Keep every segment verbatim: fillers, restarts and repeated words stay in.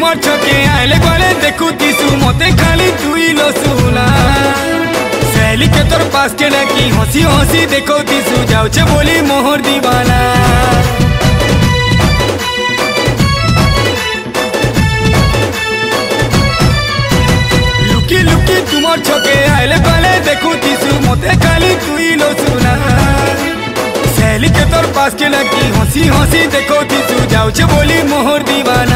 तुमर छके आइले गले देखु दिसु मते खाली तुई लो सुना सहेली के तोर पास के लगी हंसी हंसी देखो दिसु जाउछे बोली मोहर दीवाना लुकी लुकी तुमर छके आइले गले देखु दिसु मते खाली तुई लो सुना सहेली के तोर पास के लगी हंसी हंसी देखो दिसु जाउछे बोली मोहर दीवाना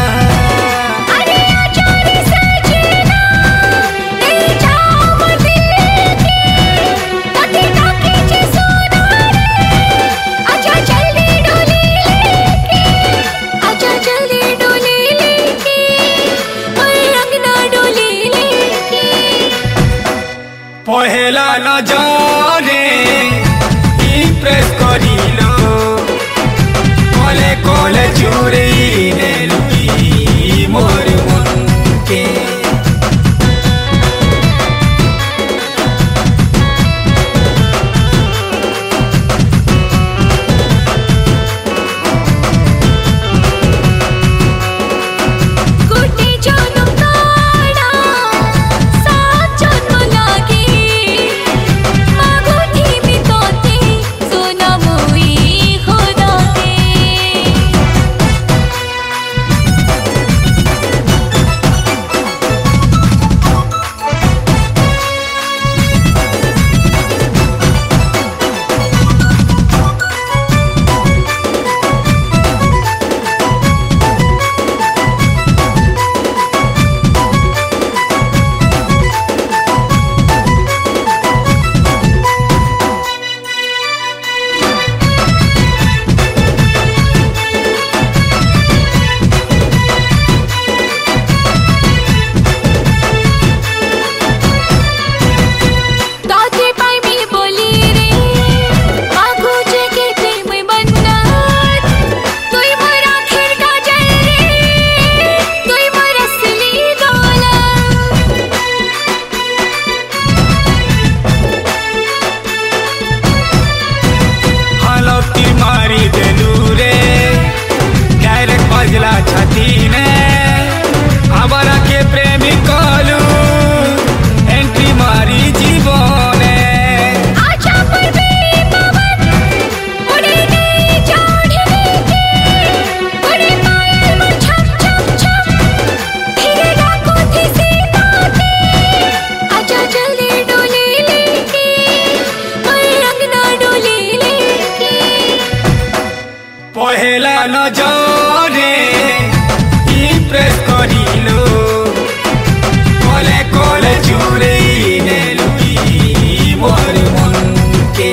पहला नजरे इम्प्रेस करिलो कले कले चुरे ने लुकी मोर मन के छाती ने आवारा के प्रेमी कलू एंट्री मारी जीवने आजा परबे पवन उड़े नहीं चढ़ने के उड़े पायल मोर छप छप छप धीरे राखो थी सीताते आजा जल्दी डोली लेके और अंगना डोली लेके पहला नजरे इम्प्रेस करिलो कले कले चुरे ने लुकी मोर मन के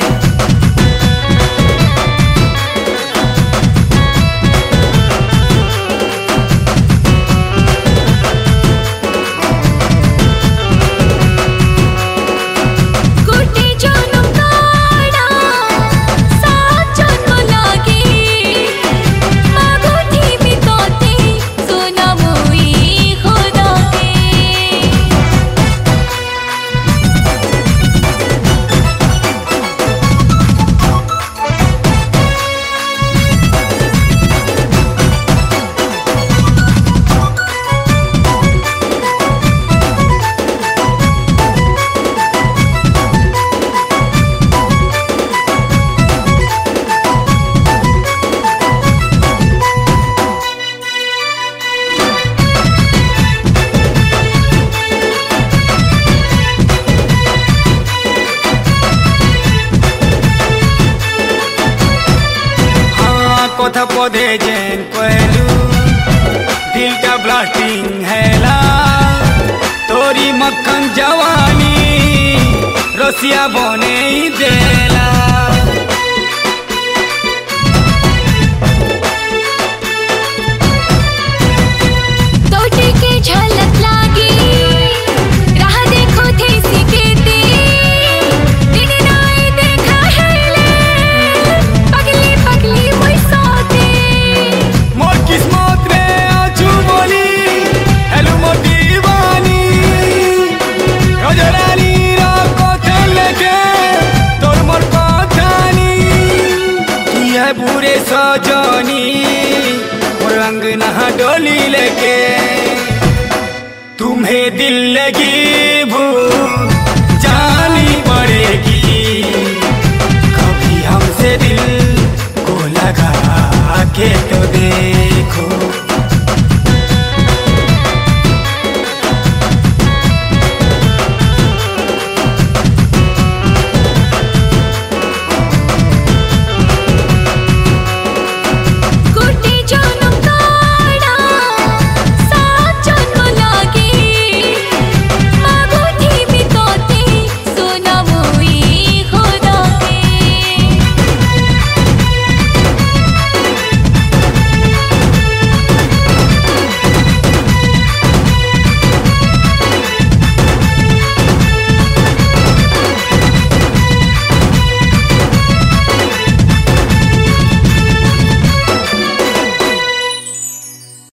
कथा पदे जेन कहलू दिल का ब्लास्टिंग हैला तोरी मक्खन जवानी रसिया बने देला तोटे के झलक लागी राह देखो थे सिकेते दिन नाई देखा है पगली पगली मोई साथे मोर किस्मत रे आजू बोली हेलो मोर दीवानी गजरानी रा कोथे लेके तोर मोर कोथानी तू है बुरे सजनी मोर अंगना डोली लेके तुम्हें दिल लगी भूल जानी पड़ेगी, कभी हमसे दिल को लगा के तो देखो।